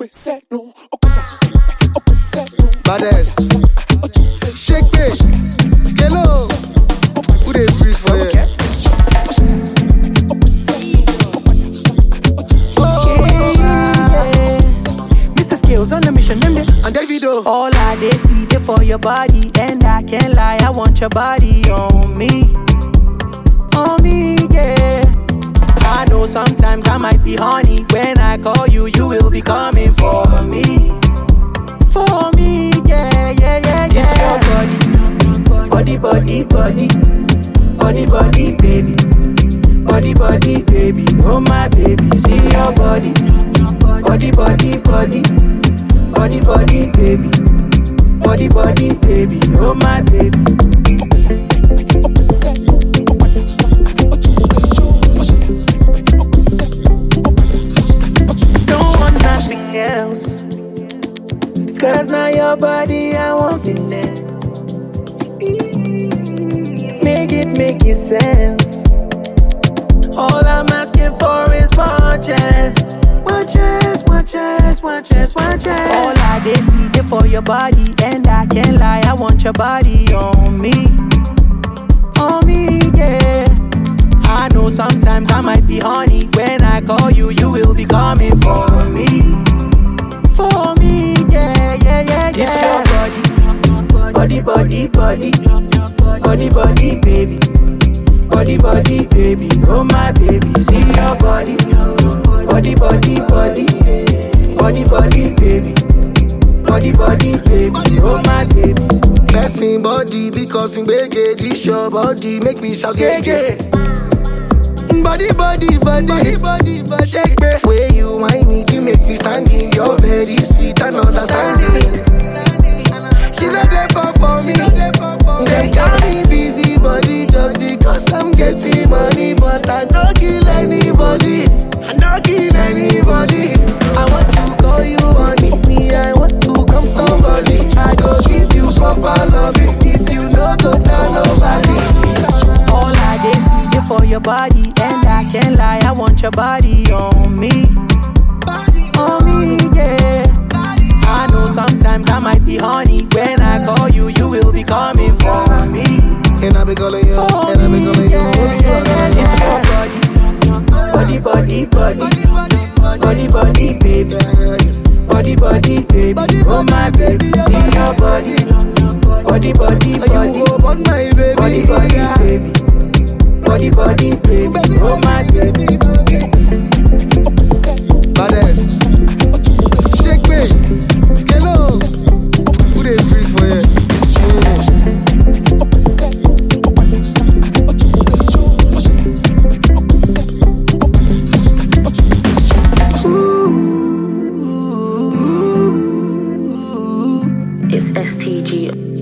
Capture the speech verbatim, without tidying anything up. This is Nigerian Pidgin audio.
Baddest. Shake it. Skelo. Who they breathe for you? Mister Skills on the mission, them this. And Davido. All I dey see dey for your body, and I can't lie, I want your body on me, on me, yeah. I know sometimes I might be horny. When I call you, you will be coming for me, for me, yeah, yeah, yeah, yeah. It's your body, body, body, body, body, body, baby, body, body, baby, oh my baby. See your body, body, body, body, body, body, baby, body, body, baby, oh my baby. Don't want nothing else, cause now your body I want finesse. Make it make it sense. All I'm asking for is one chance, one chance, one chance, one chance, one chance. All I dey see dey for your body, and I can't lie, I want your body on me, on me, yeah. I know sometimes I might be horny. When I call you, you will be coming for me, for me, yeah, yeah, yeah, yeah. It's your body, body, body, body, body, body, baby, body, body, baby, oh my baby. See your body, body, body, body, body, body, baby, body, body, baby, oh my baby. Blessing body because in bege. This your body make me shout gege. Body, body, body, body, body, body. Shake me. Way you whine me, you make me standing. You're very sweet and understanding. She not there for me. They got me busy body just because I'm getting money, but I don't kill anybody. I don't kill anybody. I want to call you honey, me. I want to come somebody. I go give you proper loving. This you no go down nobody. All I dey see dey for your body, and I can't lie, I want your body on me, on me, yeah. I know sometimes I might be horny. When I call you, you will be coming for me, And I be calling you, for and I be me, calling you. yeah, yeah, yeah. It's your body, body, body, body, body, baby, body, body, baby, oh my baby. See your body, body, body, body, You go on my baby. body, body, baby, body, body, baby, oh my baby. Baddest. Shake me. Skelo. Who they breathe for you? It's S T G.